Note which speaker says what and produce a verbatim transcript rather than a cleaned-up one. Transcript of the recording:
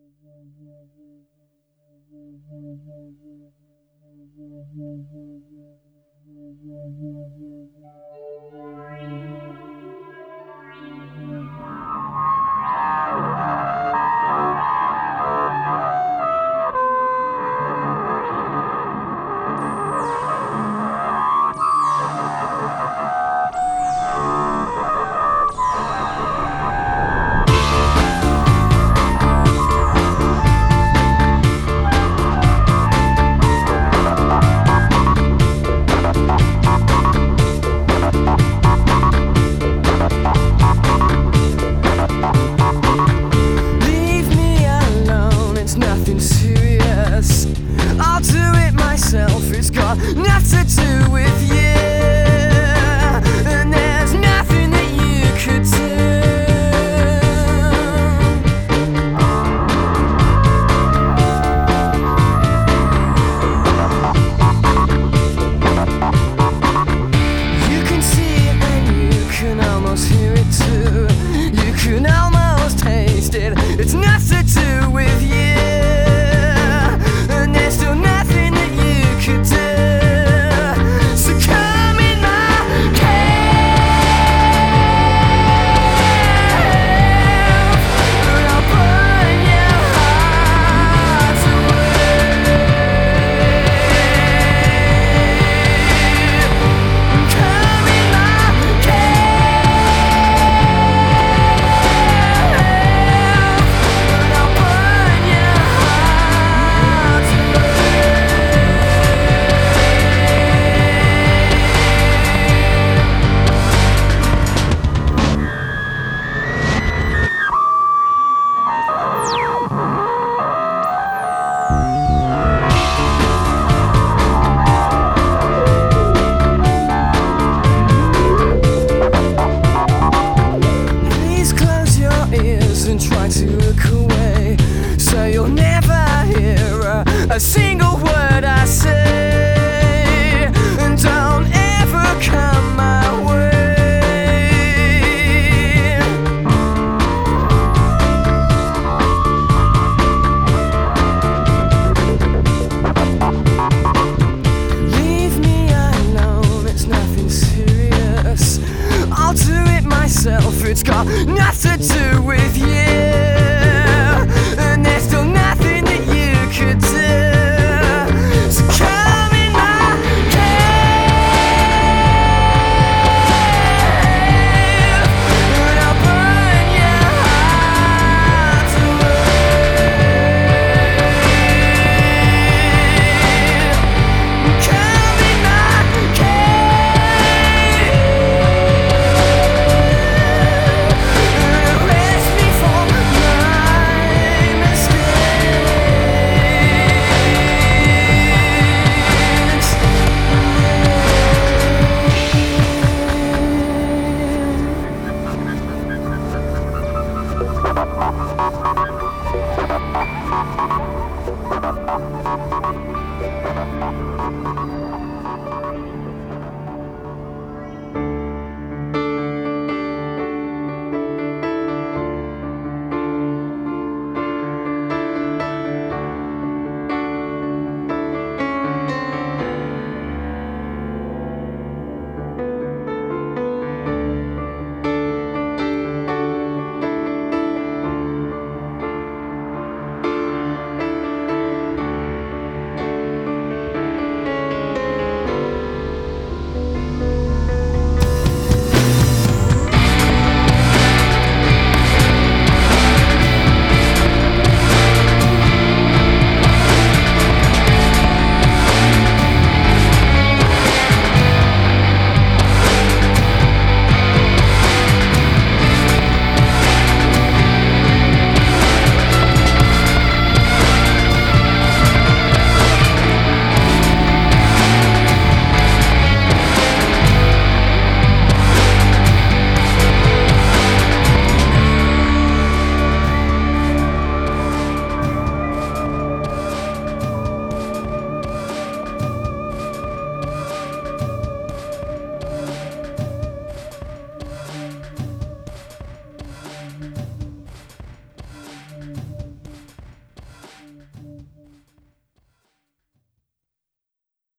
Speaker 1: It's got nothing to do with you, and there's nothing that you could do. You can see it and you can almost hear it too. You can almost taste it. It's nothing to do with you, and there's still nothing that you could do. So come in my cave, and I'll burn your heart away. Come in my cave, and I'll burn your heart away. Please close your ears and try to look away, so you'll never hear a, a single word I say. And don't ever come my way. Leave me alone, it's nothing serious. I'll do it myself, it's got nothing to do with you, and there's still nothing that you could do. So come in my cave, and I'll burn your heart away. Come in my cave, and arrest me for my mistakes.